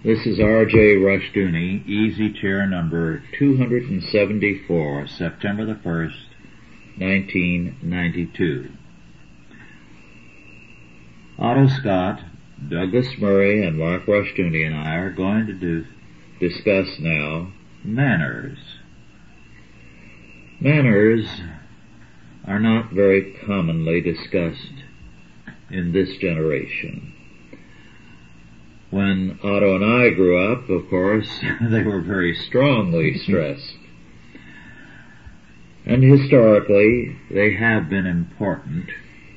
This is R.J. Rushdoony, Easy Chair number 274, September the 1st, 1992. Otto Scott, Douglas Murray, and Mark Rushdoony and I are going to discuss now manners. Manners are not very commonly discussed in this generation. When Otto and I grew up, of course, they were very strongly stressed. And historically, they have been important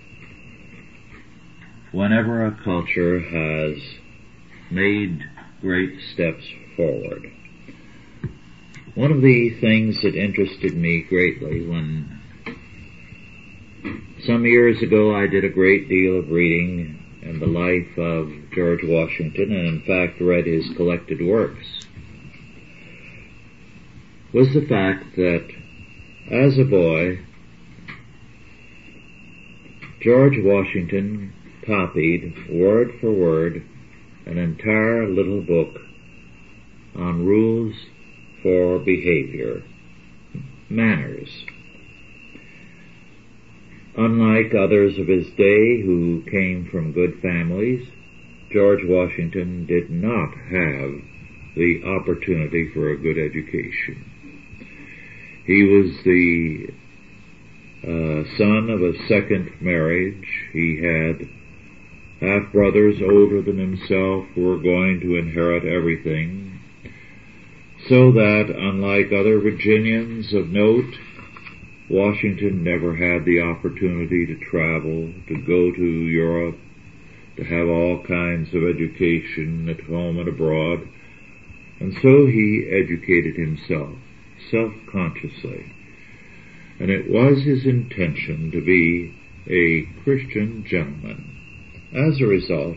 whenever a culture has made great steps forward. One of the things that interested me greatly when some years ago I did a great deal of reading in the life of George Washington, and in fact read his collected works, was the fact that as a boy, George Washington copied word for word an entire little book on rules for behavior, manners. Unlike others of his day who came from good families, George Washington did not have the opportunity for a good education. He was the son of a second marriage. He had half-brothers older than himself who were going to inherit everything, so that, unlike other Virginians of note, Washington never had the opportunity to travel, to go to Europe, to have all kinds of education at home and abroad, and so he educated himself, self-consciously. And it was his intention to be a Christian gentleman. As a result,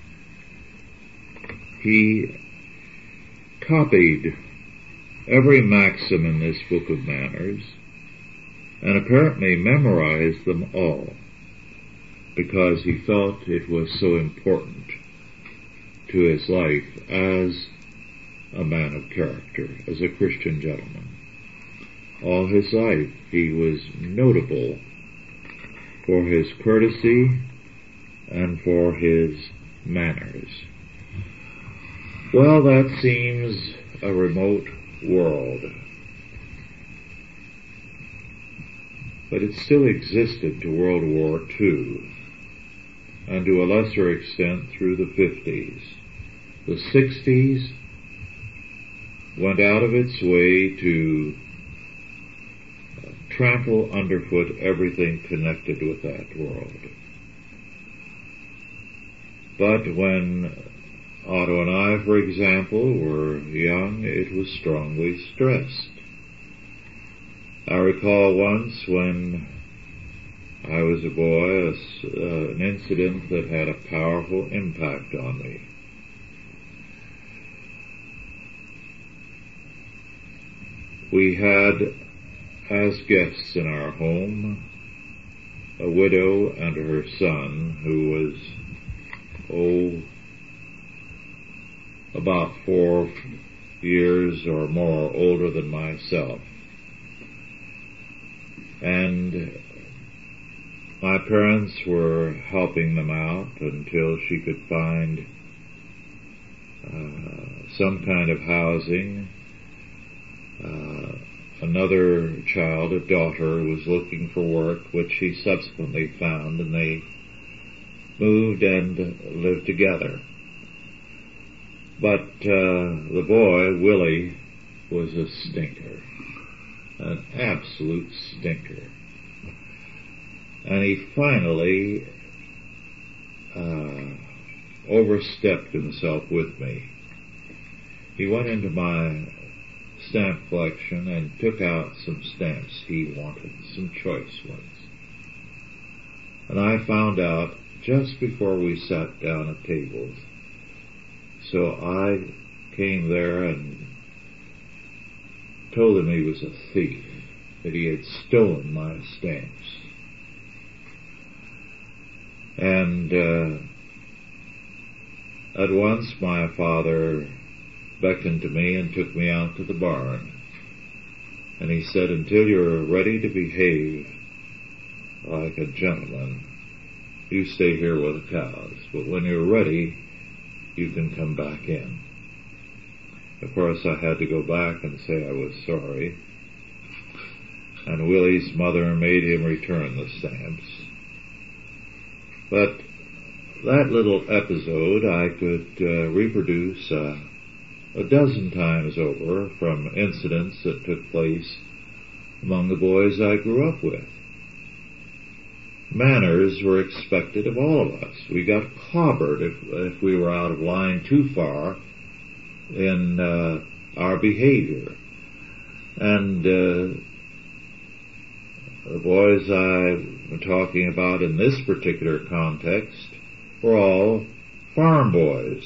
he copied every maxim in this book of manners, and apparently memorized them all, because he felt it was so important to his life as a man of character, as a Christian gentleman. All his life he was notable for his courtesy and for his manners. Well, that seems a remote world, but it still existed to World War II, and to a lesser extent through the 50s. The 60s went out of its way to trample underfoot everything connected with that world. But when Otto and I, for example, were young, it was strongly stressed. I recall once when I was a boy, an incident that had a powerful impact on me. We had as guests in our home a widow and her son who was, about 4 years or more older than myself. And my parents were helping them out until she could find some kind of housing. Another child, a daughter, was looking for work, which she subsequently found, and they moved and lived together. But the boy, Willie, was a stinker. An absolute stinker. And he finally overstepped himself with me. He went into my stamp collection and took out some stamps he wanted, some choice ones. And I found out just before we sat down at tables. So I came there and told him he was a thief, that he had stolen my stamps. And At once my father beckoned to me and took me out to the barn. And he said, until you're ready to behave like a gentleman, you stay here with the cows. But when you're ready, you can come back in. Of course, I had to go back and say I was sorry. And Willie's mother made him return the stamps. But that little episode I could reproduce a dozen times over from incidents that took place among the boys I grew up with. Manners were expected of all of us. We got clobbered if we were out of line too far in our behavior. And the boys I'm talking about in this particular context were all farm boys.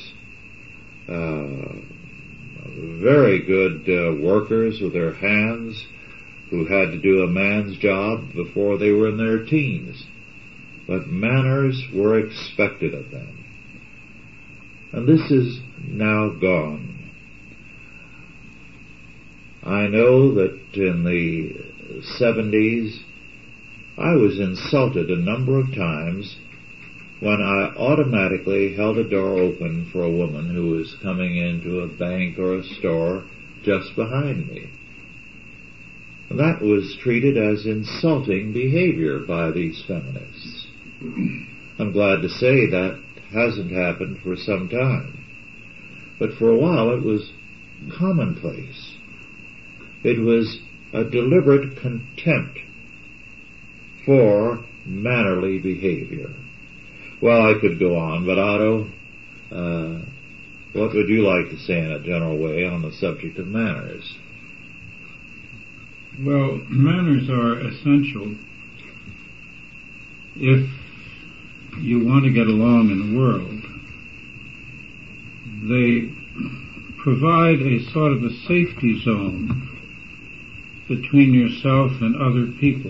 Very good workers with their hands who had to do a man's job before they were in their teens. But manners were expected of them. And this is now gone. I know that in the 70s I was insulted a number of times when I automatically held a door open for a woman who was coming into a bank or a store just behind me. And that was treated as insulting behavior by these feminists. I'm glad to say that hasn't happened for some time. But for a while it was commonplace. It was a deliberate contempt for mannerly behavior. Well, I could go on, but Otto, what would you like to say in a general way on the subject of manners? Well, manners are essential if you want to get along in the world. They provide a sort of a safety zone between yourself and other people.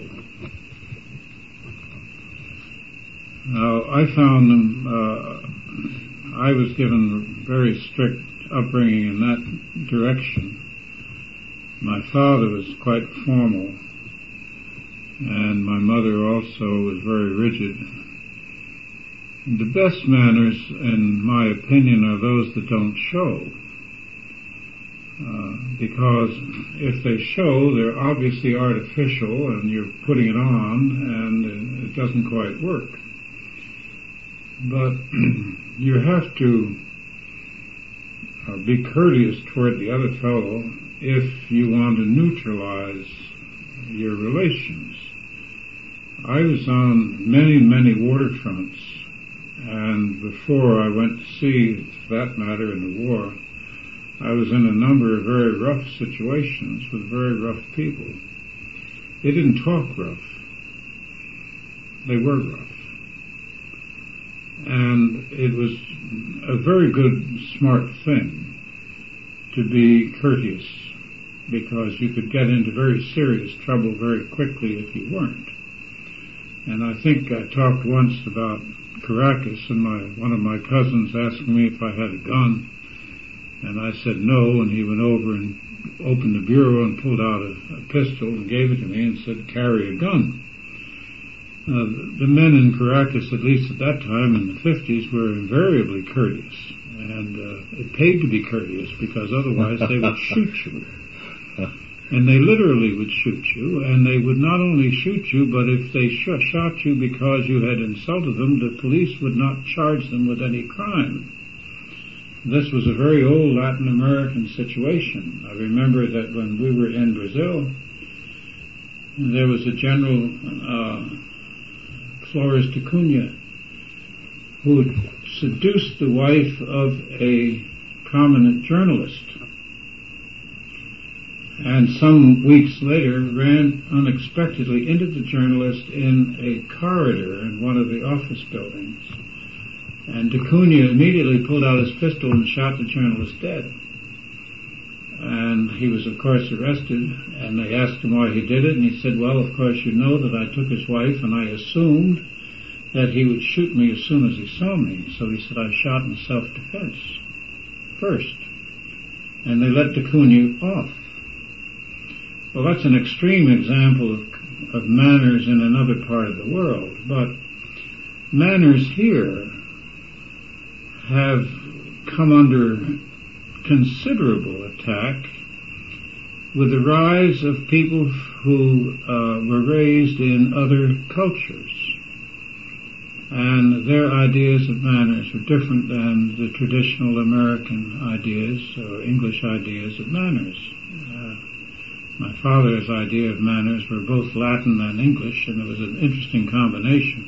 Now, I found them, I was given a very strict upbringing in that direction. My father was quite formal, and my mother also was very rigid. The best manners, in my opinion, are those that don't show. Because if they show, they're obviously artificial, and you're putting it on, and it doesn't quite work. But you have to be courteous toward the other fellow if you want to neutralize your relations. I was on many, many waterfronts, and before I went to sea, for that matter, in the war, I was in a number of very rough situations with very rough people. They didn't talk rough. They were rough. And it was a very good, smart thing to be courteous, because you could get into very serious trouble very quickly if you weren't. And I think I talked once about Caracas, and one of my cousins asked me if I had a gun, and I said no, and he went over and opened the bureau and pulled out a pistol and gave it to me and said, "Carry a gun." The men in Caracas, at least at that time in the 50s, were invariably courteous, and it paid to be courteous, because otherwise they would shoot you. And they literally would shoot you, and they would not only shoot you, but if they shot you because you had insulted them, the police would not charge them with any crime. This was a very old Latin American situation. I remember that when we were in Brazil, there was a General Flores de Cunha who had seduced the wife of a prominent journalist, and some weeks later ran unexpectedly into the journalist in a corridor in one of the office buildings. And de Cunha immediately pulled out his pistol and shot the journalist dead. And he was, of course, arrested, and they asked him why he did it, and he said, well, of course, you know that I took his wife, and I assumed that he would shoot me as soon as he saw me. So he said, I shot in self-defense first. And they let de Cunha off. Well, that's an extreme example of manners in another part of the world, but manners here have come under considerable attack with the rise of people who were raised in other cultures. And their ideas of manners were different than the traditional American ideas or English ideas of manners. My father's idea of manners were both Latin and English, and it was an interesting combination.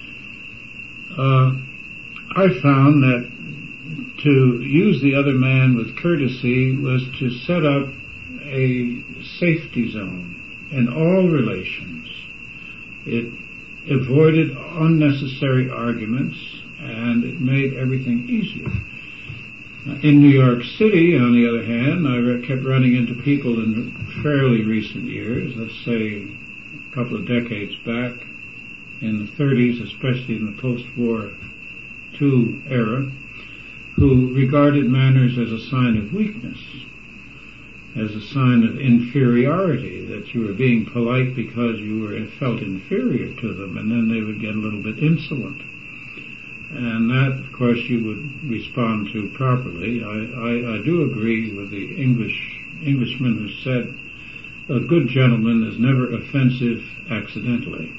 I found that to use the other man with courtesy was to set up a safety zone in all relations. It avoided unnecessary arguments, and it made everything easier. In New York City, on the other hand, I kept running into people in fairly recent years, let's say a couple of decades back, in the 30s, especially in the post-war II era, who regarded manners as a sign of weakness, as a sign of inferiority, that you were being polite because you felt inferior to them, and then they would get a little bit insolent. And that, of course, you would respond to properly. I do agree with the Englishman who said, a good gentleman is never offensive accidentally.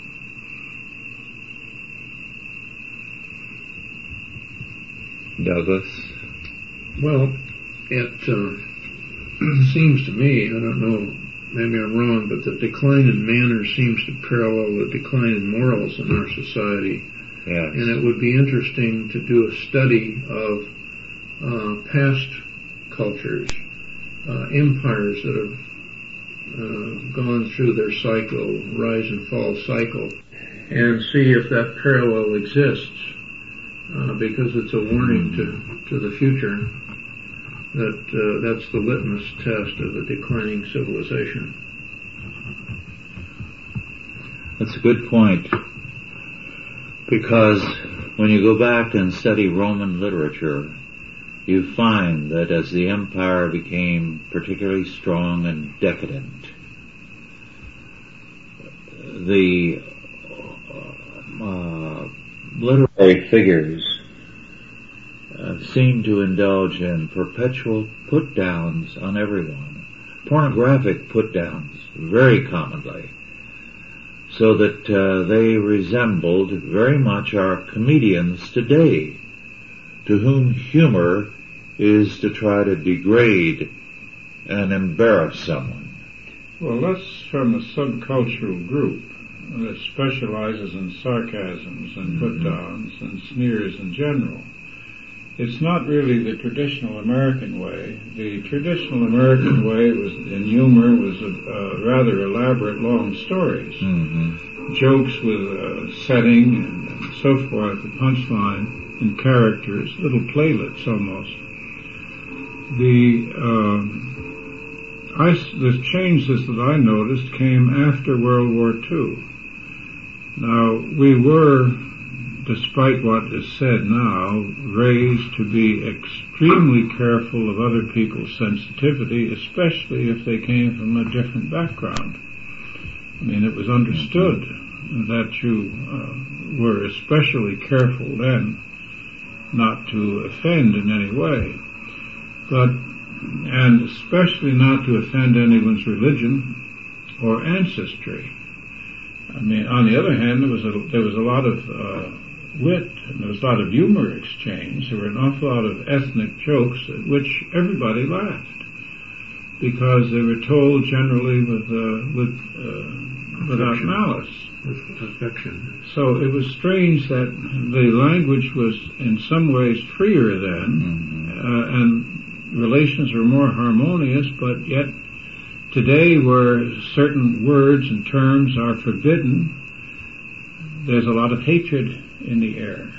Douglas? Well, it seems to me, I don't know, maybe I'm wrong, but the decline in manners seems to parallel the decline in morals in our society. Yes. And it would be interesting to do a study of past cultures, empires that have gone through their cycle, rise and fall cycle, and see if that parallel exists, because it's a warning to the future that that's the litmus test of a declining civilization. That's a good point. Because when you go back and study Roman literature, you find that as the empire became particularly strong and decadent, the literary figures seemed to indulge in perpetual put-downs on everyone, pornographic put-downs, very commonly. So that they resembled very much our comedians today, to whom humor is to try to degrade and embarrass someone. Well, that's from a subcultural group that specializes in sarcasms and put-downs and sneers in general. It's not really the traditional American way. The traditional American way in humor was rather elaborate long stories, jokes with setting and so forth, the punchline and characters, little playlets almost. The changes that I noticed came after World War II. Now, we were, despite what is said now, raised to be extremely careful of other people's sensitivity, especially if they came from a different background. I mean, it was understood that you were especially careful then not to offend in any way, and especially not to offend anyone's religion or ancestry. I mean, on the other hand, there was a lot of wit, and there was a lot of humor exchange. There were an awful lot of ethnic jokes at which everybody laughed, because they were told generally without malice. With affection. So it was strange that the language was in some ways freer then, and relations were more harmonious, but yet today, where certain words and terms are forbidden, there's a lot of hatred in the air.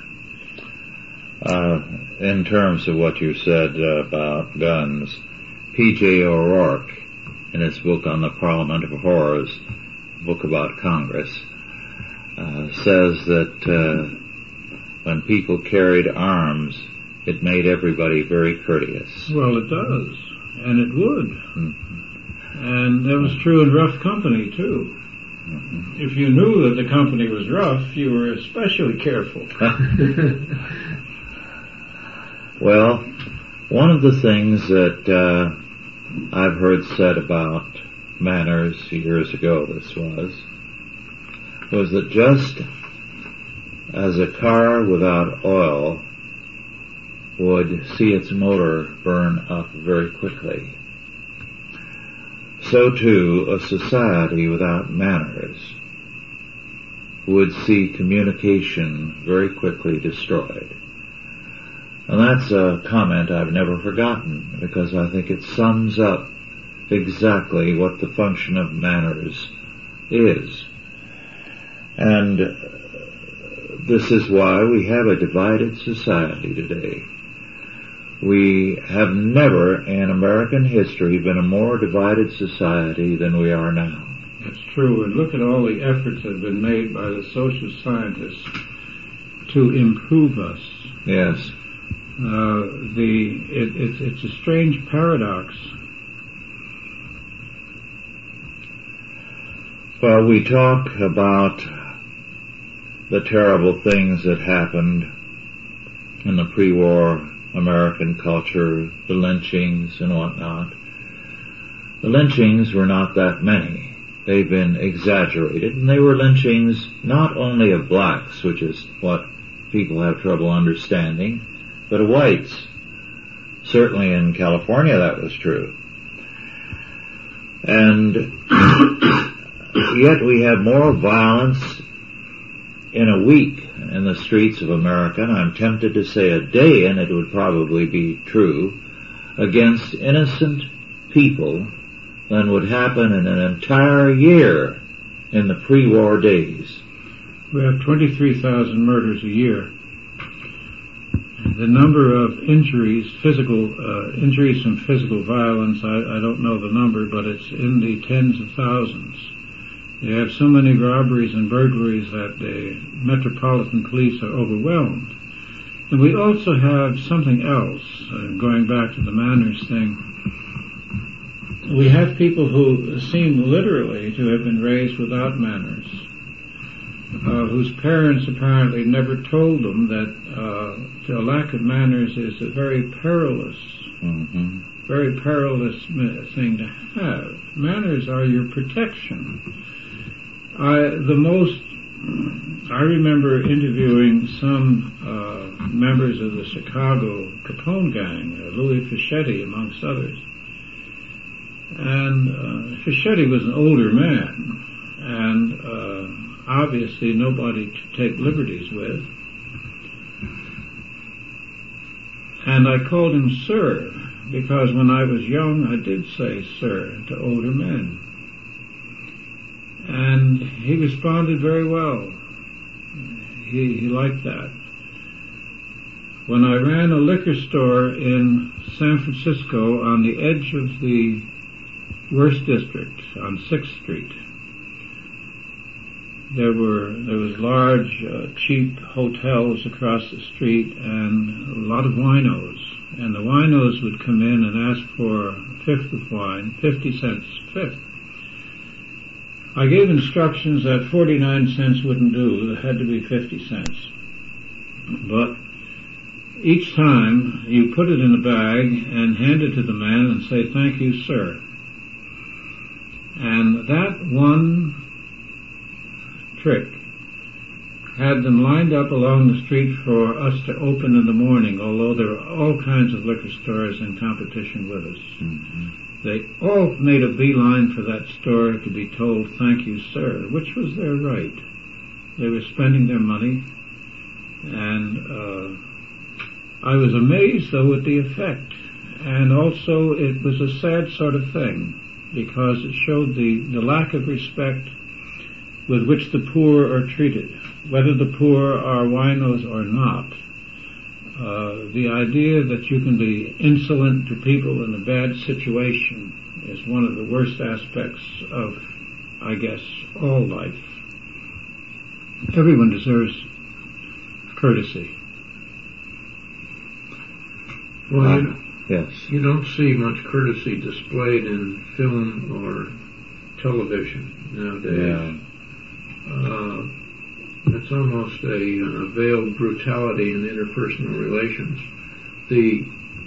In terms of what you said about guns, P.J. O'Rourke, in his book on the Parliament of Horrors, book about Congress, says that when people carried arms, it made everybody very courteous. Well, it does, and it would. Mm-hmm. And that was true in rough company, too. Mm-hmm. If you knew that the company was rough, you were especially careful. Well, one of the things that I've heard said about manners years ago, this was that just as a car without oil would see its motor burn up very quickly, so too a society without manners would see communication very quickly destroyed. And that's a comment I've never forgotten, because I think it sums up exactly what the function of manners is. And this is why we have a divided society today. We have never in American history been a more divided society than we are now. That's true, and look at all the efforts that have been made by the social scientists to improve us. Yes. It's a strange paradox. Well, we talk about the terrible things that happened in the pre-war American culture, the lynchings and whatnot. The lynchings were not that many. They've been exaggerated, and they were lynchings not only of blacks, which is what people have trouble understanding, but of whites. Certainly in California that was true. And yet we have more violence in a week in the streets of America, and I'm tempted to say a day, and it would probably be true, against innocent people than would happen in an entire year in the pre-war days. We have 23,000 murders a year. The number of injuries, injuries from physical violence, I don't know the number, but it's in the tens of thousands. They have so many robberies and burglaries that the Metropolitan Police are overwhelmed. And we also have something else, going back to the manners thing. We have people who seem literally to have been raised without manners, whose parents apparently never told them that a lack of manners is a very perilous thing to have. Manners are your protection. I remember interviewing some members of the Chicago Capone gang, Louis Fischetti amongst others. And Fischetti was an older man, and obviously nobody to take liberties with. And I called him sir, because when I was young I did say sir to older men. And he responded very well. He liked that. When I ran a liquor store in San Francisco on the edge of the worst district on 6th Street, there was large, cheap hotels across the street and a lot of winos. And the winos would come in and ask for a fifth of wine, 50 cents a fifth. I gave instructions that 49 cents wouldn't do. It had to be 50 cents. But each time you put it in a bag and hand it to the man and say, "Thank you, sir." And that one trick had them lined up along the street for us to open in the morning, although there were all kinds of liquor stores in competition with us. Mm-hmm. They all made a beeline for that store to be told, "Thank you, sir," which was their right. They were spending their money, and I was amazed, though, at the effect. And also, it was a sad sort of thing, because it showed the lack of respect with which the poor are treated, whether the poor are winos or not. The idea that you can be insolent to people in a bad situation is one of the worst aspects of, I guess, all life. everyone deserves courtesy. Well, yes. you don't see much courtesy displayed in film or television nowadays. It's almost a veiled brutality in interpersonal relations. The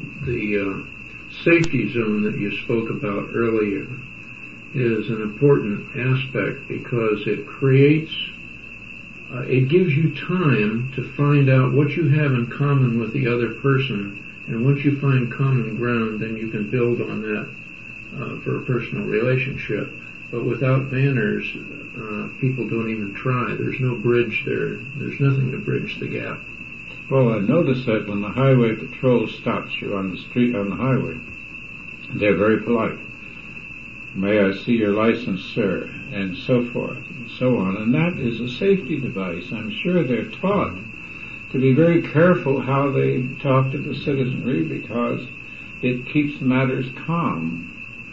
safety zone that you spoke about earlier is an important aspect because it creates, it gives you time to find out what you have in common with the other person, and once you find common ground, then you can build on that for a personal relationship. But without manners, people don't even try. There's no bridge there. There's nothing to bridge the gap. Well, I noticed that when the highway patrol stops you on the street, on the highway, they're very polite. May I see your license, sir? And so forth, and so on. And that is a safety device. I'm sure they're taught to be very careful how they talk to the citizenry because it keeps matters calm.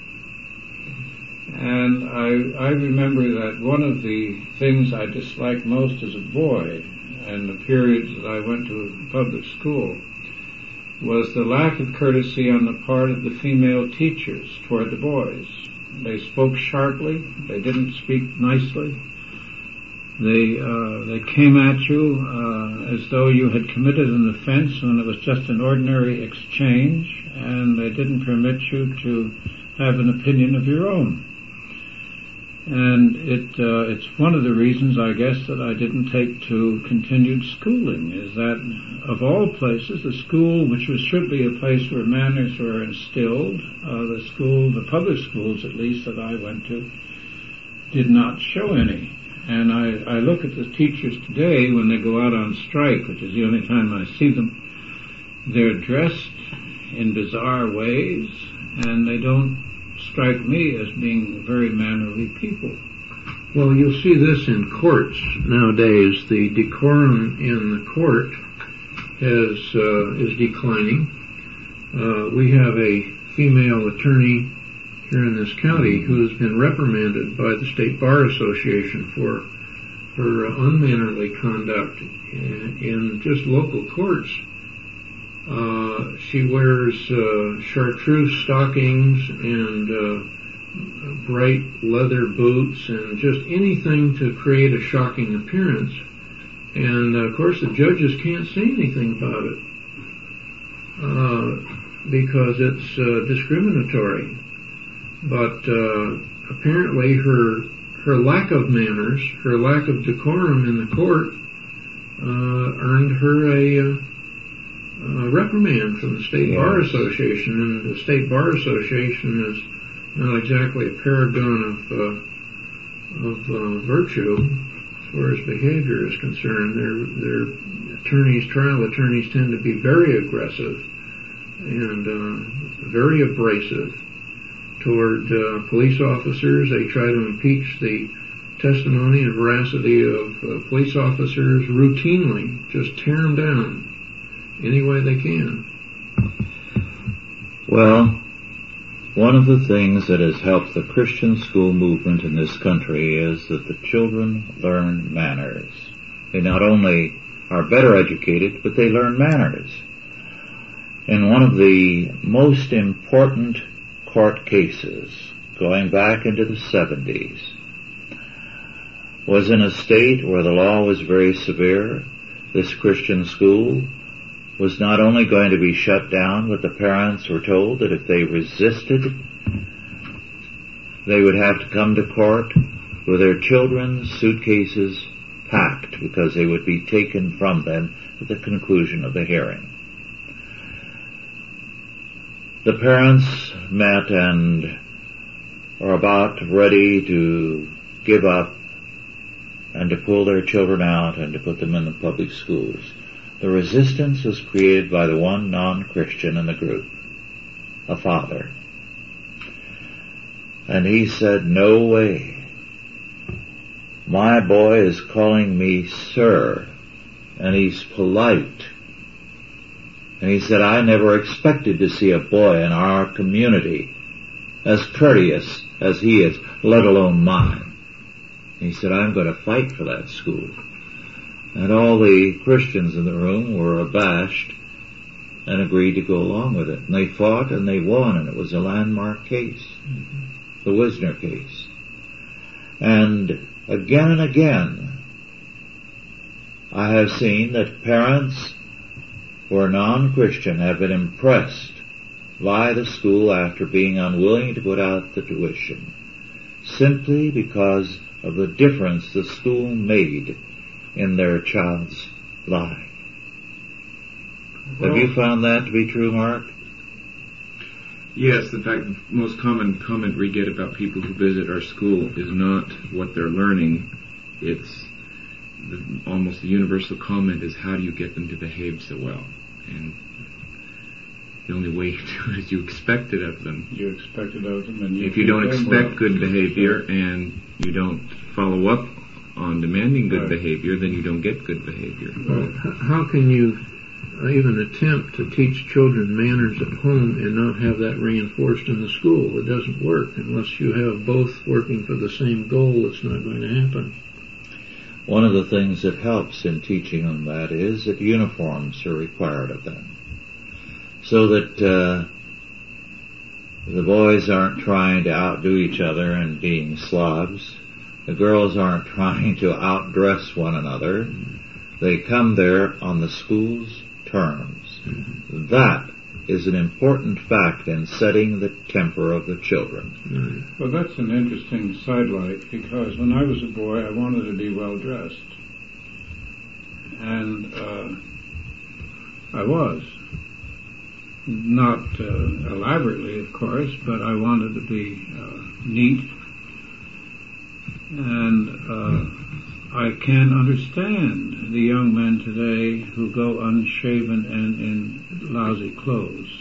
And I remember that one of the things I disliked most as a boy, and the periods that I went to public school, was the lack of courtesy on the part of the female teachers toward the boys. They spoke sharply. They didn't speak nicely. They came at you as though you had committed an offense when it was just an ordinary exchange, and they didn't permit you to have an opinion of your own. And it's one of the reasons, I guess, that I didn't take to continued schooling, is that of all places, the school, which should be a place where manners were instilled, the public schools at least that I went to, did not show any. And I look at the teachers today when they go out on strike, which is the only time I see them. They're dressed in bizarre ways, and they don't strike me as being very mannerly people. Well, you'll see this in courts nowadays. The decorum in the court is declining. We have a female attorney here in this county who has been reprimanded by the State Bar Association for her unmannerly conduct in just local courts. She wears chartreuse stockings and bright leather boots and just anything to create a shocking appearance. And of course the judges can't say anything about it because it's discriminatory. But apparently her lack of manners, her lack of decorum in the court earned her a reprimand from the State Bar Association, and the State Bar Association is not exactly a paragon of virtue as far as behavior is concerned. Their trial attorneys tend to be very aggressive and very abrasive toward police officers. They try to impeach the testimony and veracity of police officers routinely, just tear them down any way they can. Well, one of the things that has helped the Christian school movement in this country is that the children learn manners. They not only are better educated, but they learn manners. And one of the most important court cases, going back into the 70s, was in a state where the law was very severe. This Christian school was not only going to be shut down, but the parents were told that if they resisted, they would have to come to court with their children's suitcases packed because they would be taken from them at the conclusion of the hearing. The parents met and are about ready to give up and to pull their children out and to put them in the public schools. The resistance was created by the one non-Christian in the group, a father. And he said, "No way. My boy is calling me sir, and he's polite." And he said, "I never expected to see a boy in our community as courteous as he is, let alone mine." And he said, "I'm going to fight for that school." And all the Christians in the room were abashed and agreed to go along with it. And they fought and they won, and it was a landmark case, the Wisner case. And again, I have seen that parents who are non-Christian have been impressed by the school after being unwilling to put out the tuition, simply because of the difference the school made in their child's life. Have you found that to be true, Mark? Yes, in fact, the most common comment we get about people who visit our school is not what they're learning. It's almost the universal comment is, how do you get them to behave so well? And the only way you do it is you expect it of them. You expect it of them, and if you don't expect good behavior and you don't follow up on demanding good behavior, then you don't get good behavior. Well, how can you even attempt to teach children manners at home and not have that reinforced in the school? It doesn't work. Unless you have both working for the same goal, it's not going to happen. One of the things that helps in teaching them that is that uniforms are required of them, so that the boys aren't trying to outdo each other and being slobs. The girls aren't trying to outdress one another. They come there on the school's terms. That is an important fact in setting the temper of the children. Well, that's an interesting sidelight, because when I was a boy, I wanted to be well dressed, and I was. Not elaborately, of course, but I wanted to be neat, and I can understand the young men today who go unshaven and in lousy clothes.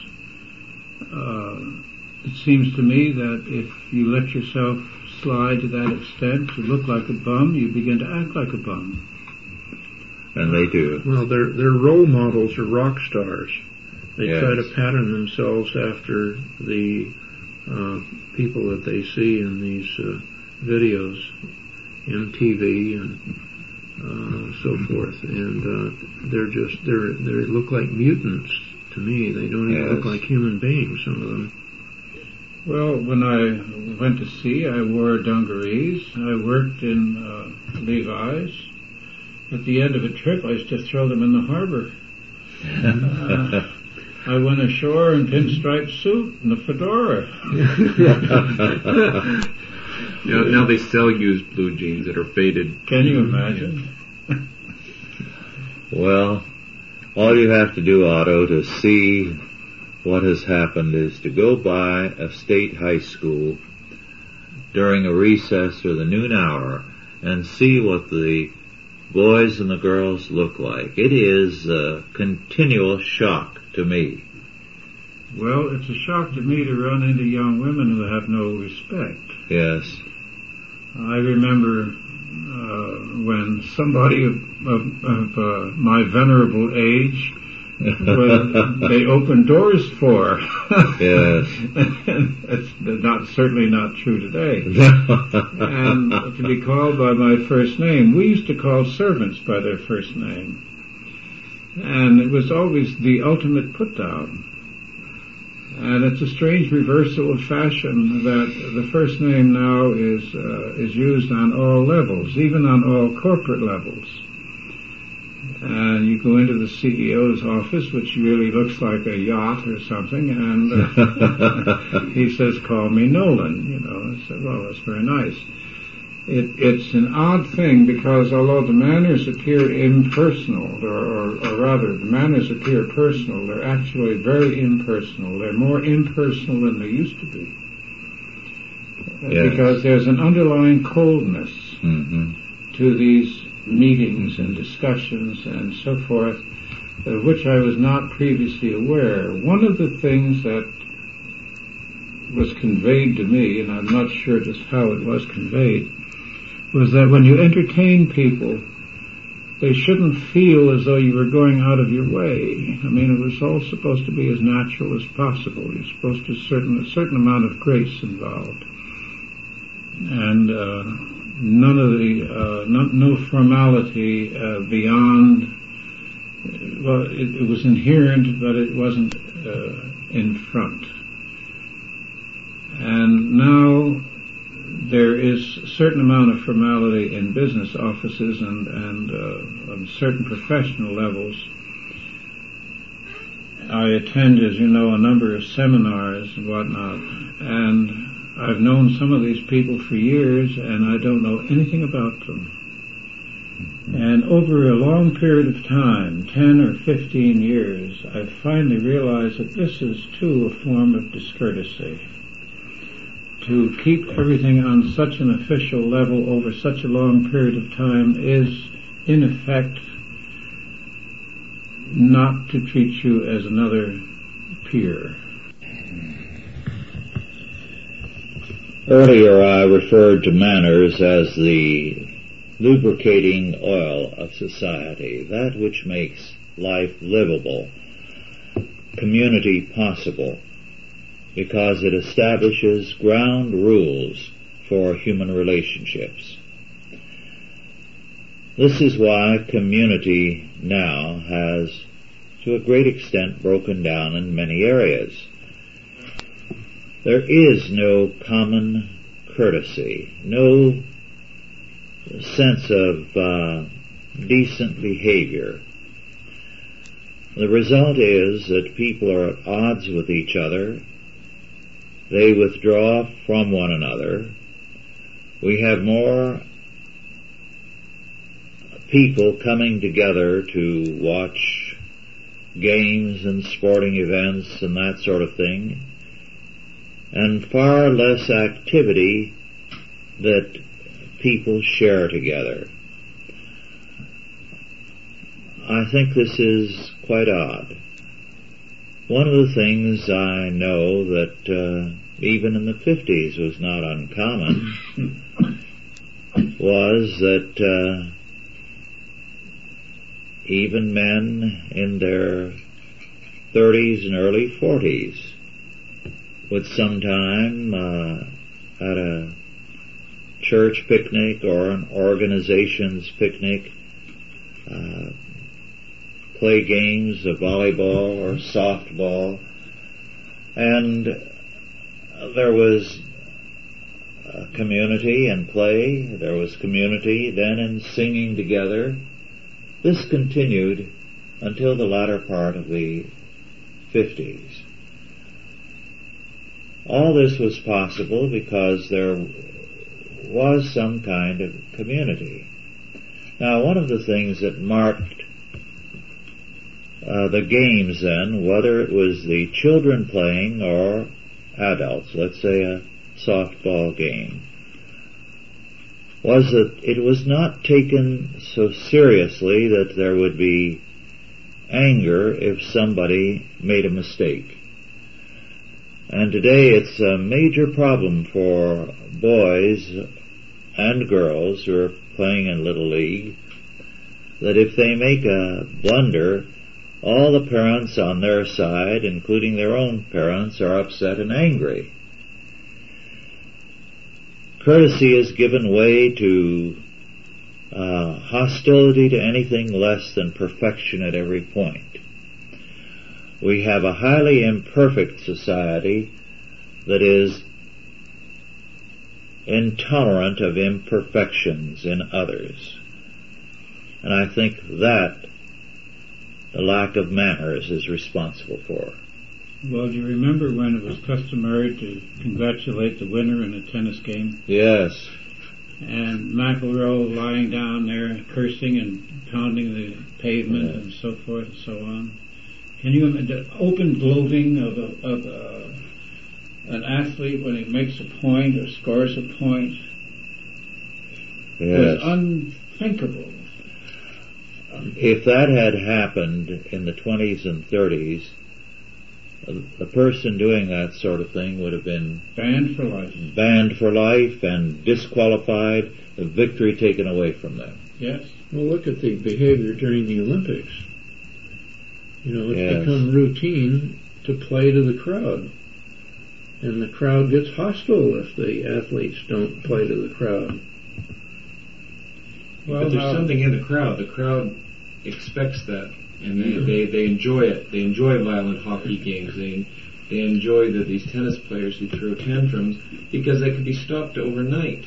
It seems to me that if you let yourself slide to that extent, to look like a bum, you begin to act like a bum. And they do. Well, their role models are rock stars. They Yes. try to pattern themselves after the people that they see in these videos, MTV and so forth, and they look like mutants to me. They don't even look like human beings, some of them. Well, when I went to sea, I wore dungarees. I worked in Levi's. At the end of a trip, I used to throw them in the harbor. I went ashore in pinstripe suit and a fedora. Now they sell used blue jeans that are faded. Can you imagine? Well, all you have to do, Otto, to see what has happened is to go by a state high school during a recess or the noon hour and see what the boys and the girls look like. It is a continual shock to me. Well, it's a shock to me to run into young women who have no respect. Yes. I remember when somebody of my venerable age, they opened doors for. Yes. It's certainly not true today. And to be called by my first name, we used to call servants by their first name. And it was always the ultimate put-down. And it's a strange reversal of fashion that the first name now is used on all levels, even on all corporate levels. And you go into the CEO's office, which really looks like a yacht or something, and he says, "Call me Nolan." You know, I said, "Well, that's very nice." It's an odd thing, because although the manners appear impersonal, or rather the manners appear personal, they're actually very impersonal. They're more impersonal than they used to be. Yes. Because there's an underlying coldness to these meetings and discussions and so forth, of which I was not previously aware. One of the things that was conveyed to me, and I'm not sure just how it was conveyed, was that when you entertain people, they shouldn't feel as though you were going out of your way. I mean, it was all supposed to be as natural as possible. You're supposed to a certain amount of grace involved. And none of the no formality beyond. Well, it was inherent, but it wasn't in front. And now there is a certain amount of formality in business offices and on certain professional levels. I attend, as you know, a number of seminars and whatnot, and I've known some of these people for years, and I don't know anything about them. And over a long period of time, 10 or 15 years, I've finally realized that this is, too, a form of discourtesy. To keep everything on such an official level over such a long period of time is, in effect, not to treat you as another peer. Earlier I referred to manners as the lubricating oil of society, that which makes life livable, community possible, because it establishes ground rules for human relationships. This is why community now has, to a great extent, broken down in many areas. There is no common courtesy, no sense of decent behavior. The result is that people are at odds with each other. They withdraw from one another. We have more people coming together to watch games and sporting events and that sort of thing, and far less activity that people share together. I think this is quite odd. One of the things I know that even in the 50s was not uncommon was that even men in their 30s and early 40s would sometime at a church picnic or an organization's picnic play games of volleyball or softball, and there was community in play, there was community then in singing together. This continued until the latter part of the 50s. All this was possible because there was some kind of community. Now, one of the things that marked the games then, whether it was the children playing or adults, let's say a softball game, was that it was not taken so seriously that there would be anger if somebody made a mistake. And today it's a major problem for boys and girls who are playing in Little League, that if they make a blunder, all the parents on their side, including their own parents, are upset and angry. Courtesy has given way to hostility to anything less than perfection at every point. We have a highly imperfect society that is intolerant of imperfections in others. And I think that the lack of manners is responsible for. Well, do you remember when it was customary to congratulate the winner in a tennis game? Yes. And McEnroe lying down there cursing and pounding the pavement and so forth and so on. Can you imagine the open gloating of an athlete when he makes a point or scores a point? Yes. It was unthinkable. If that had happened in the 20s and 30s, the person doing that sort of thing would have been banned for life. Banned for life and disqualified, the victory taken away from them. Yes. Well, look at the behavior during the Olympics. You know, it's Yes. become routine to play to the crowd. And the crowd gets hostile if the athletes don't play to the crowd. But there's something in the crowd. The crowd expects that, and they enjoy it. They enjoy violent hockey games. They enjoy these tennis players who throw tantrums because they can be stopped overnight.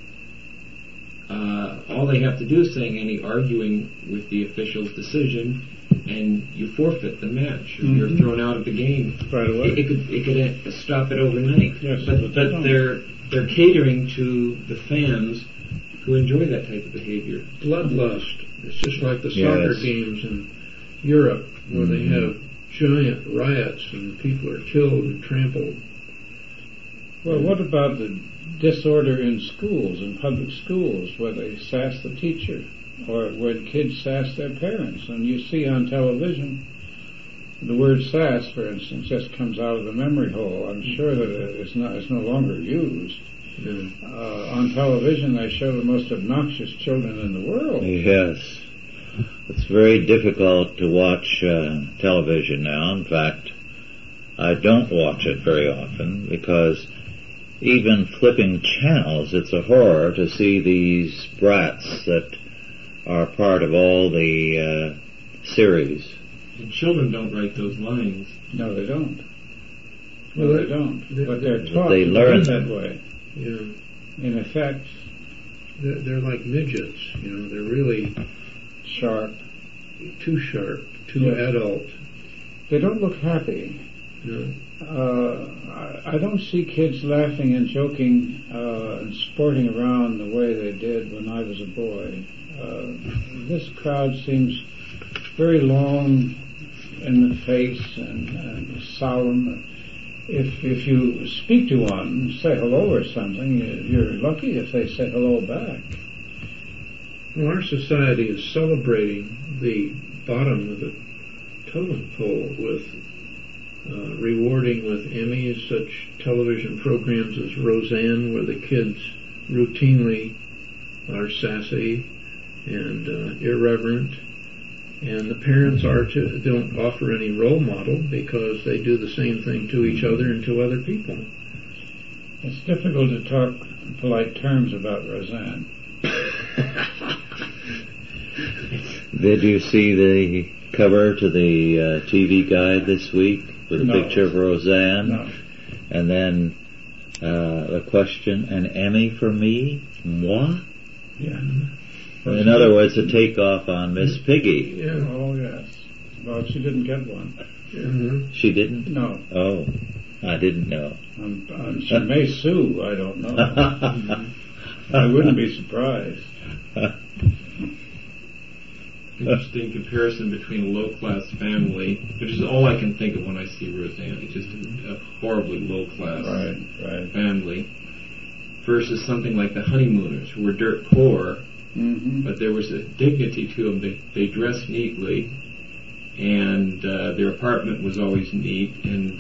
All they have to do is saying any arguing with the official's decision, and you forfeit the match. You're thrown out of the game right away. It could stop it overnight. Yes, but they're catering to the fans who enjoy that type of behavior. Bloodlust. It's just like the soccer games in Europe where they have giant riots and people are killed and trampled. Well, what about the disorder in schools, in public schools, where they sass the teacher, or when kids sass their parents? And you see on television, the word sass, for instance, just comes out of the memory hole. I'm sure that it's no longer used. On television, they show the most obnoxious children in the world. Yes. It's very difficult to watch television now. In fact, I don't watch it very often because even flipping channels, it's a horror to see these brats that are part of all the series. And children don't write those lines. No, they don't. Well, they don't. But they're taught they learn that way. Yeah. In effect, they're like midgets. They're really sharp, too adult. They don't look happy. No. I don't see kids laughing and joking and sporting around the way they did when I was a boy. This crowd seems very long in the face and solemn. If you speak to one, say hello or something, you're lucky if they say hello back. Well, our society is celebrating the bottom of the totem pole with rewarding with Emmys such television programs as Roseanne, where the kids routinely are sassy and irreverent, and the parents don't offer any role model because they do the same thing to each other and to other people. It's difficult to talk in polite terms about Roseanne. Did you see the cover to the TV guide this week with a picture of Roseanne? No. And then the question, an Emmy for me? Moi? Yeah. In other words, a takeoff on Miss Piggy. Yeah. Oh, yes. Well, she didn't get one. Mm-hmm. She didn't? No. Oh, I didn't know. She may sue, I don't know. I wouldn't be surprised. Interesting comparison between a low-class family, which is all I can think of when I see Roseanne. It's just a horribly low-class family, versus something like the Honeymooners, who were dirt poor, but there was a dignity to them. They dressed neatly, and their apartment was always neat, and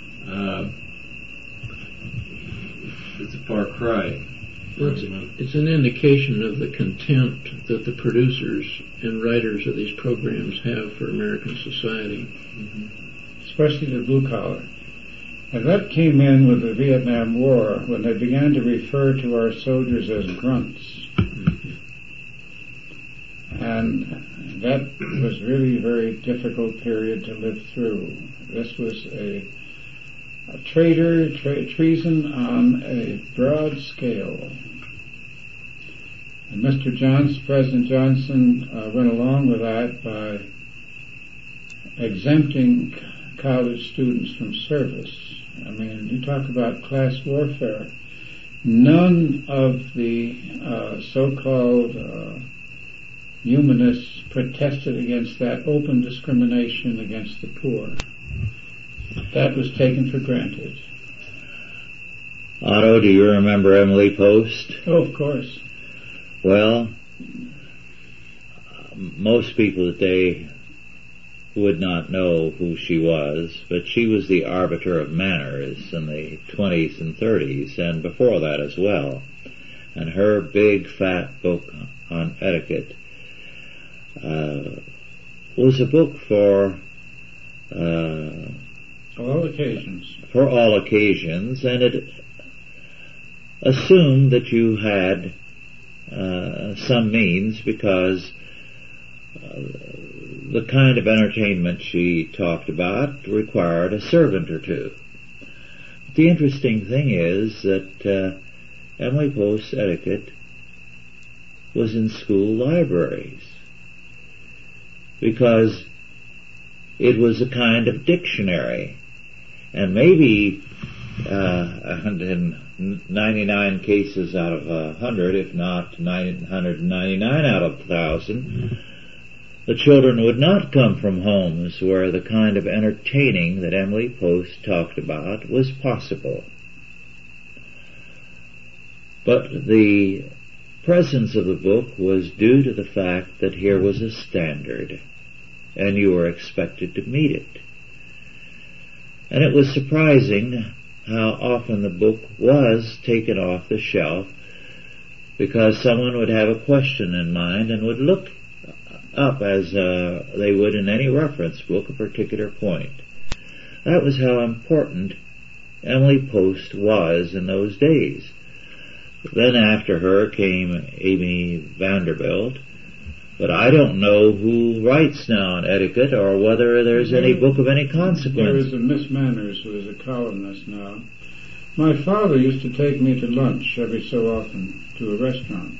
it's a far cry. It's an indication of the contempt that the producers and writers of these programs have for American society. Especially the blue collar. And that came in with the Vietnam War when they began to refer to our soldiers as grunts. And that was really a very difficult period to live through. This was a treason on a broad scale. And President Johnson went along with that by exempting college students from service. I mean, you talk about class warfare. None of the so-called humanists protested against that open discrimination against the poor. That was taken for granted. Otto, do you remember Emily Post? Oh, of course. Well, most people today would not know who she was, but she was the arbiter of manners in the 20s and 30s, and before that as well. And her big, fat book on etiquette was a book for all occasions. For all occasions, and it assumed that you had some means, because the kind of entertainment she talked about required a servant or two. But the interesting thing is that Emily Post's etiquette was in school libraries, because it was a kind of dictionary, and maybe in 99 cases out of 100, if not 999 out of 1,000, the children would not come from homes where the kind of entertaining that Emily Post talked about was possible. But the presence of the book was due to the fact that here was a standard, and you were expected to meet it. And it was surprising how often the book was taken off the shelf, because someone would have a question in mind and would look up, as they would in any reference book, a particular point. That was how important Emily Post was in those days. Then after her came Amy Vanderbilt, but I don't know who writes now on etiquette, or whether there's any book of any consequence. There is a Miss Manners who is a columnist now. My father used to take me to lunch every so often to a restaurant.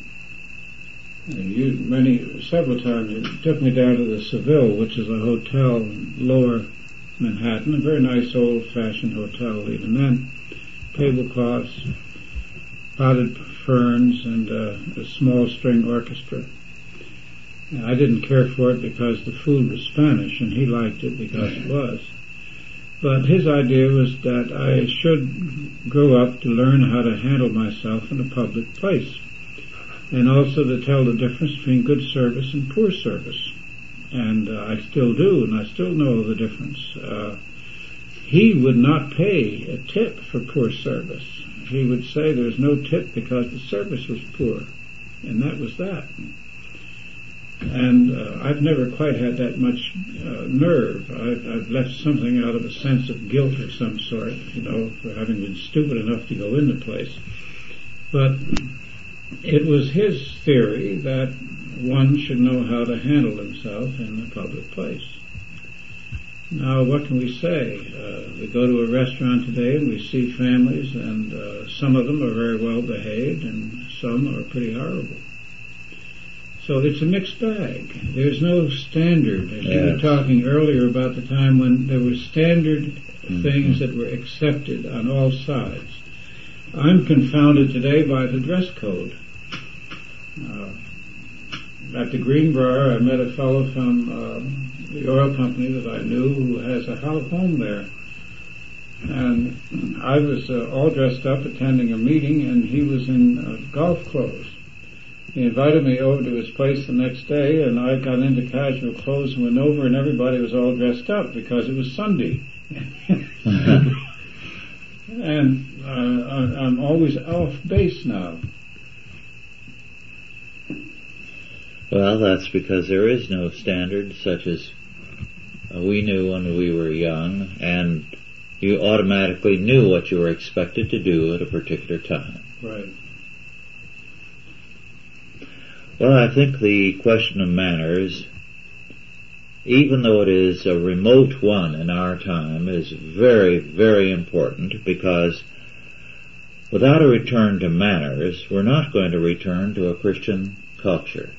Several times he took me down to the Seville, which is a hotel in lower Manhattan, a very nice old-fashioned hotel even then. Tablecloths, potted ferns, and a small string orchestra. I didn't care for it because the food was Spanish, and he liked it because it was. But his idea was that I should grow up to learn how to handle myself in a public place, and also to tell the difference between good service and poor service. And I still do, and I still know the difference. He would not pay a tip for poor service. He would say there's no tip because the service was poor, and that was that. And I've never quite had that much nerve. I've left something out of a sense of guilt of some sort, for having been stupid enough to go in the place. But it was his theory that one should know how to handle himself in a public place. Now, what can we say? We go to a restaurant today and we see families, and some of them are very well behaved and some are pretty horrible. So it's a mixed bag. There's no standard. As you were talking earlier about the time when there were standard things that were accepted on all sides. I'm confounded today by the dress code. At the Greenbrier, I met a fellow from the oil company that I knew who has a home there. And I was all dressed up attending a meeting, and he was in golf clothes. He invited me over to his place the next day, and I got into casual clothes and went over, and everybody was all dressed up because it was Sunday. And I'm always off base now. Well, that's because there is no standard such as we knew when we were young, and you automatically knew what you were expected to do at a particular time. Right. Well, I think the question of manners, even though it is a remote one in our time, is very, very important, because without a return to manners, we're not going to return to a Christian culture.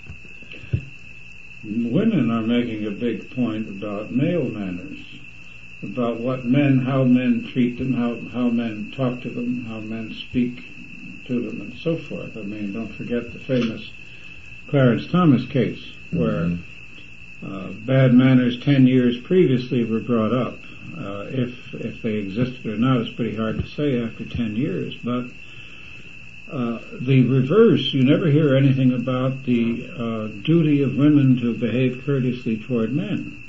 Women are making a big point about male manners, about how men treat them, how men talk to them, how men speak to them, and so forth. I mean, don't forget the famous Clarence Thomas case, where bad manners 10 years previously were brought up. If they existed or not is pretty hard to say after 10 years, but the reverse, you never hear anything about the duty of women to behave courteously toward men.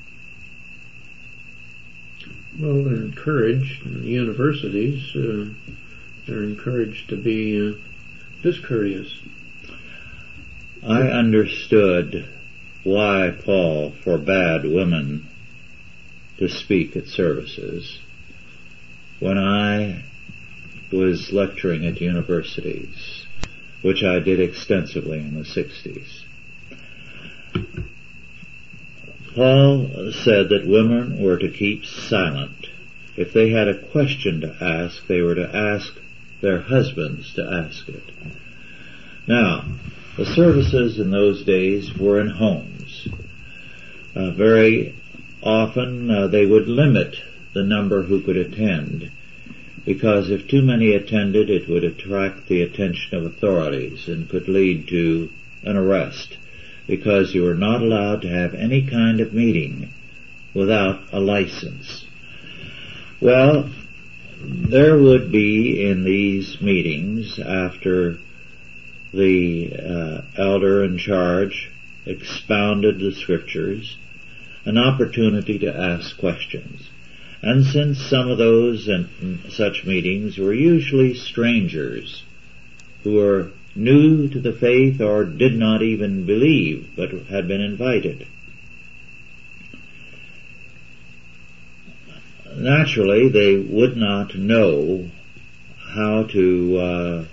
Well, they're encouraged in the universities. They're encouraged to be discourteous. I understood why Paul forbade women to speak at services when I was lecturing at universities. which I did extensively in the 60s. Paul said that women were to keep silent. If they had a question to ask, they were to ask their husbands to ask it. Now, the services in those days were in homes. Very often they would limit the number who could attend, because if too many attended, it would attract the attention of authorities and could lead to an arrest, because you were not allowed to have any kind of meeting without a license. Well, there would be in these meetings, after the elder in charge expounded the scriptures, an opportunity to ask questions. And since some of those and such meetings were usually strangers who were new to the faith or did not even believe but had been invited, naturally they would not know how to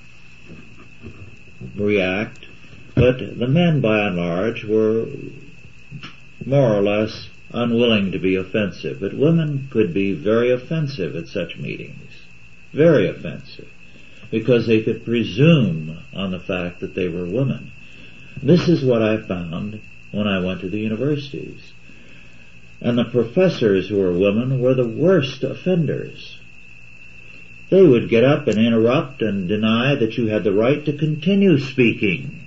react, but the men by and large were more or less unwilling to be offensive. But women could be very offensive at such meetings, very offensive, because they could presume on the fact that they were women. This is what I found when I went to the universities. And the professors who were women were the worst offenders. They would get up and interrupt and deny that you had the right to continue speaking.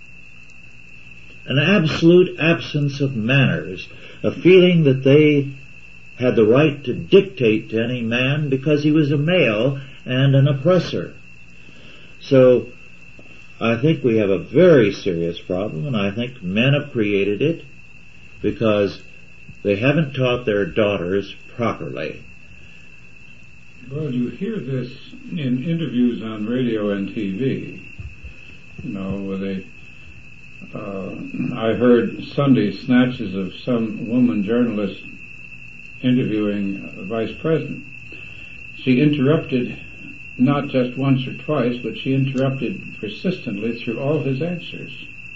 An absolute absence of manners, a feeling that they had the right to dictate to any man because he was a male and an oppressor. So I think we have a very serious problem, and I think men have created it because they haven't taught their daughters properly. Well, you hear this in interviews on radio and TV, where they I heard Sunday snatches of some woman journalist interviewing a vice president. She interrupted not just once or twice, but she interrupted persistently through all his answers.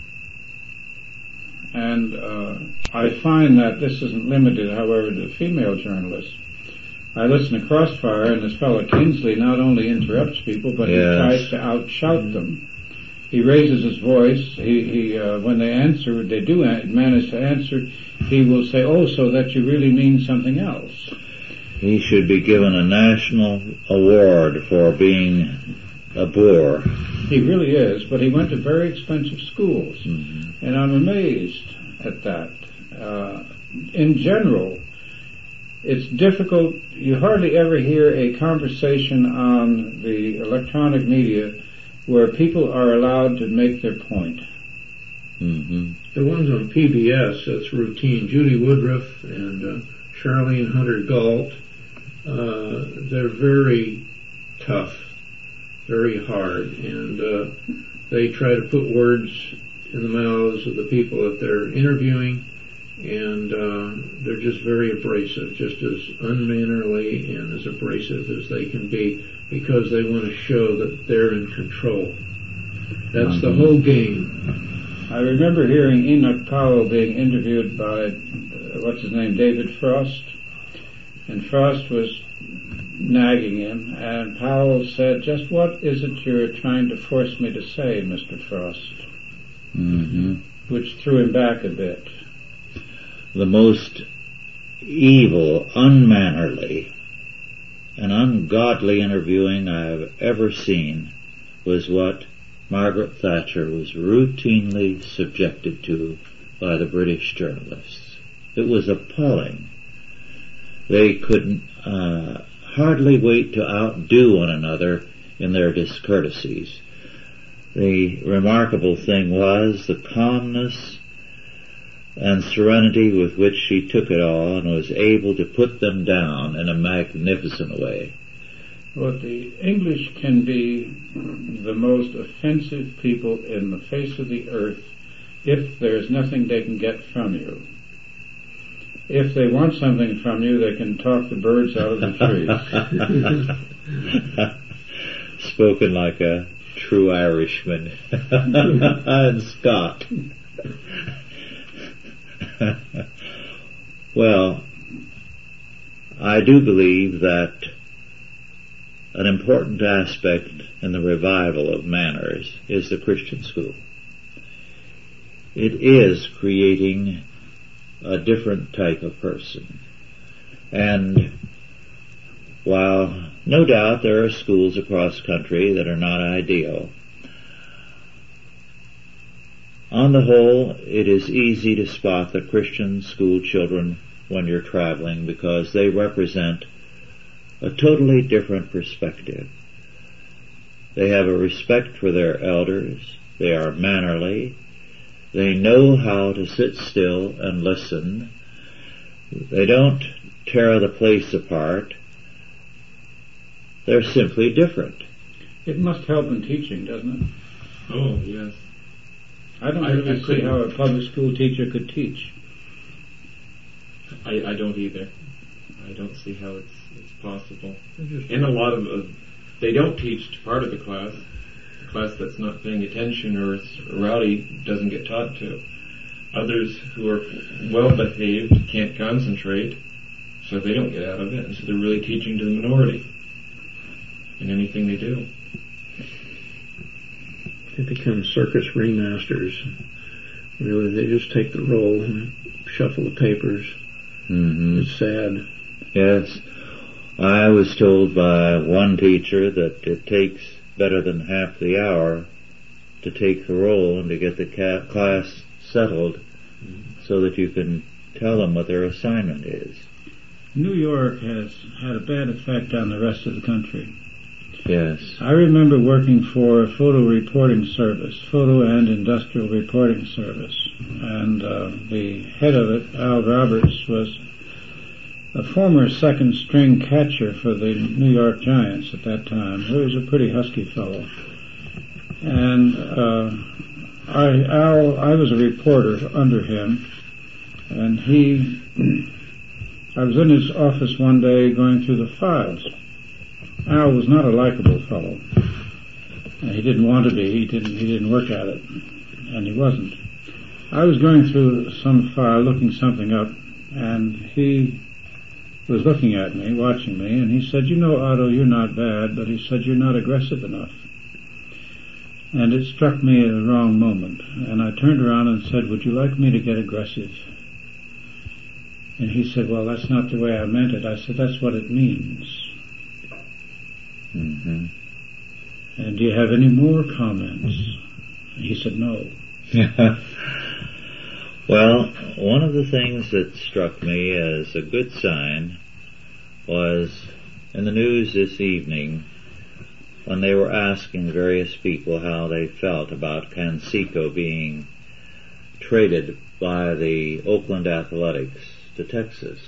And I find that this isn't limited, however, to female journalists. I listen to Crossfire, and this fellow Kinsley not only interrupts people, but he tries to outshout them. He raises his voice. He when they answer, they do manage to answer, he will say, "Oh, so that you really mean something else." He should be given a national award for being a bore. He really is, but he went to very expensive schools, and I'm amazed at that. In general, it's difficult. You hardly ever hear a conversation on the electronic media where people are allowed to make their point. The ones on PBS, that's routine. Judy Woodruff and Charlene Hunter Galt, they're very tough, very hard, and they try to put words in the mouths of the people that they're interviewing, and they're just very abrasive, just as unmannerly and as abrasive as they can be, because they want to show that they're in control. That's the whole game. I remember hearing Enoch Powell being interviewed by, David Frost, and Frost was nagging him, and Powell said, "Just what is it you're trying to force me to say, Mr. Frost?" Which threw him back a bit. The most evil, unmannerly, and ungodly interviewing I have ever seen was what Margaret Thatcher was routinely subjected to by the British journalists. It was appalling. They could hardly wait to outdo one another in their discourtesies. The remarkable thing was the calmness and serenity with which she took it all and was able to put them down in a magnificent way. Well, the English can be the most offensive people in the face of the earth if there's nothing they can get from you. If they want something from you, they can talk the birds out of the trees. Spoken like a true Irishman and Scot. Well, I do believe that an important aspect in the revival of manners is the Christian school. It is creating a different type of person. And while no doubt there are schools across the country that are not ideal, on the whole, it is easy to spot the Christian school children when you're traveling because they represent a totally different perspective. They have a respect for their elders. They are mannerly. They know how to sit still and listen. They don't tear the place apart. They're simply different. It must help in teaching, doesn't it? Oh, yes. I don't really see how a public school teacher could teach. I don't either. I don't see how it's possible. And a lot of they don't teach to part of the class. The class that's not paying attention or is rowdy doesn't get taught to. Others who are well behaved can't concentrate, so they don't get out of it, and so they're really teaching to the minority in anything they do. They become circus ringmasters. Really, they just take the roll and shuffle the papers. Mm-hmm. It's sad. Yes. I was told by one teacher that it takes better than half the hour to take the roll and to get the class settled so that you can tell them what their assignment is. New York has had a bad effect on the rest of the country. Yes. I remember working for a photo reporting service, photo and industrial reporting service, and the head of it, Al Roberts, was a former second-string catcher for the New York Giants at that time. He was a pretty husky fellow. And I was a reporter under him, and I was in his office one day going through the files. Al was not a likable fellow. He didn't want to be. He didn't work at it, and he wasn't. I was going through some file, looking something up, and he was looking at me, watching me, and he said, "You know, Otto, you're not bad," but he said, "You're not aggressive enough." And it struck me at the wrong moment, and I turned around and said, "Would you like me to get aggressive?" And he said, "Well, that's not the way I meant it." I said, "That's what it means." Mm-hmm. And do you have any more comments? And he said, "No." Well, one of the things that struck me as a good sign was in the news this evening when they were asking various people how they felt about Canseco being traded by the Oakland Athletics to Texas.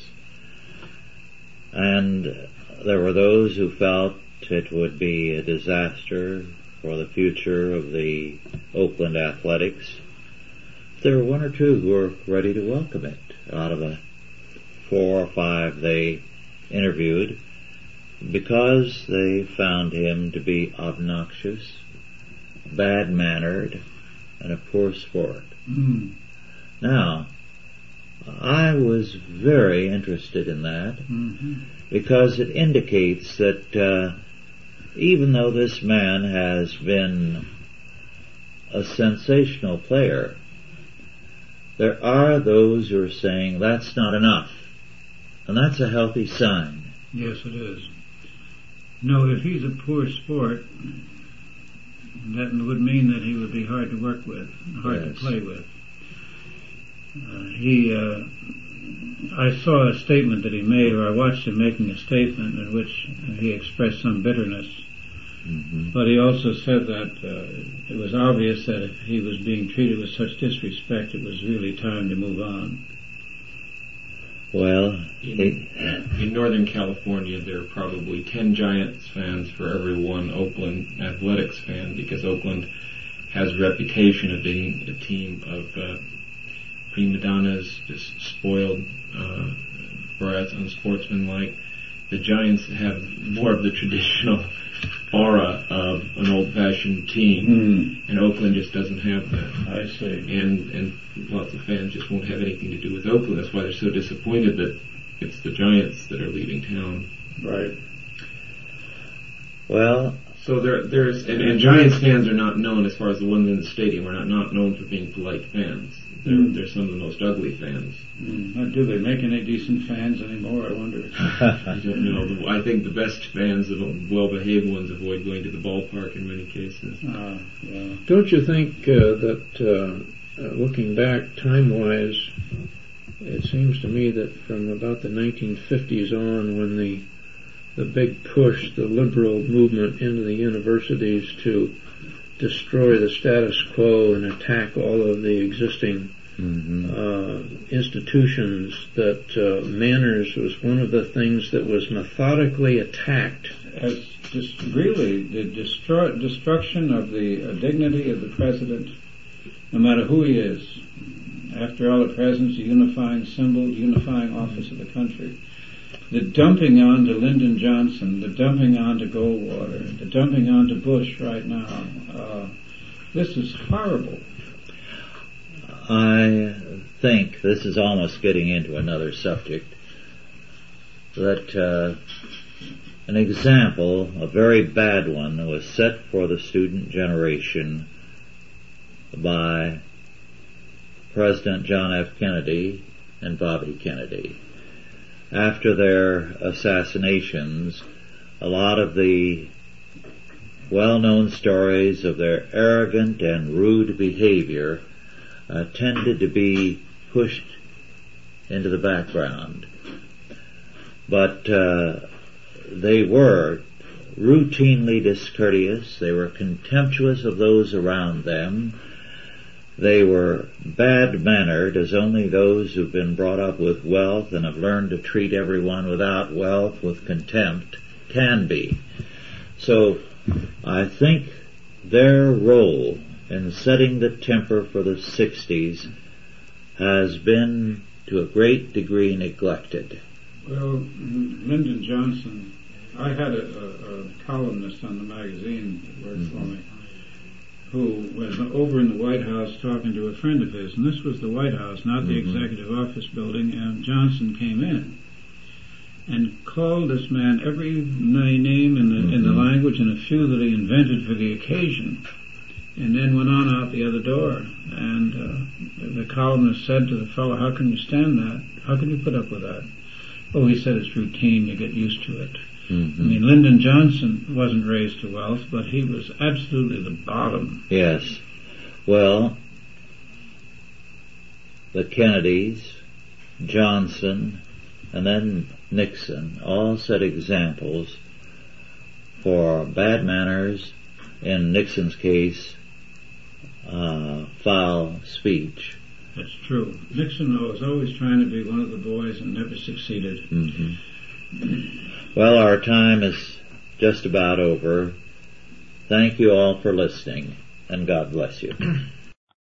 And there were those who felt it would be a disaster for the future of the Oakland Athletics. There were one or two who were ready to welcome it. Out of the 4 or 5 they interviewed, because they found him to be obnoxious, bad-mannered, and a poor sport. Mm. Now, I was very interested in that, Mm-hmm. because it indicates that even though this man has been a sensational player, there are those who are saying that's not enough, and that's a healthy sign. Yes, it is. No, if he's a poor sport, that would mean that he would be hard to work with, hard Yes. to play with. I saw a statement that he made, or I watched him making a statement in which he expressed some bitterness. Mm-hmm. But he also said that it was obvious that if he was being treated with such disrespect, it was really time to move on. Well, in Northern California, there are probably 10 Giants fans for every one Oakland Athletics fan, because Oakland has a reputation of being a team of prima donnas, just spoiled, brats, unsportsmanlike. The Giants have more of the traditional aura of an old-fashioned old-fashioned team, and Oakland just doesn't have that. I see. And lots of fans just won't have anything to do with Oakland. That's why they're so disappointed that it's the Giants that are leaving town. Right. Well, so there's and Giants fans are not known, as far as the ones in the stadium, are not known for being polite fans. They're some of the most ugly fans. Do they make any decent fans anymore, I wonder? I don't know. I think the best fans, the well-behaved ones, avoid going to the ballpark in many cases. Yeah. Don't you think that looking back time-wise, it seems to me that from about the 1950s on, when the big push, the liberal movement into the universities to destroy the status quo and attack all of the existing institutions, that manners was one of the things that was methodically attacked. As really the destruction of the dignity of the president, no matter who he is. After all, the president's a unifying symbol, unifying office of the country. The dumping on to Lyndon Johnson, the dumping on to Goldwater, the dumping on to Bush right now. This is horrible. I think this is almost getting into another subject, that an example, a very bad one, was set for the student generation by President John F. Kennedy and Bobby Kennedy. After their assassinations, a lot of the well-known stories of their arrogant and rude behavior tended to be pushed into the background. But they were routinely discourteous, they were contemptuous of those around them, they were bad-mannered as only those who've been brought up with wealth and have learned to treat everyone without wealth with contempt can be. So I think their role in setting the temper for the 60s has been to a great degree neglected. Well, Lyndon Johnson, I had a columnist on the magazine that worked for me, who was over in the White House talking to a friend of his, and this was the White House, not the executive office building, and Johnson came in and called this man every name in the language and a few that he invented for the occasion, and then went on out the other door. And the columnist said to the fellow, "How can you stand that? How can you put up with that?" "Oh," he said, "it's routine, you get used to it." I mean, Lyndon Johnson wasn't raised to wealth, but he was absolutely the bottom. Yes. Well, the Kennedys, Johnson, and then Nixon all set examples for bad manners, in Nixon's case, foul speech. That's true. Nixon was always trying to be one of the boys and never succeeded. Well, our time is just about over. Thank you all for listening, and God bless you.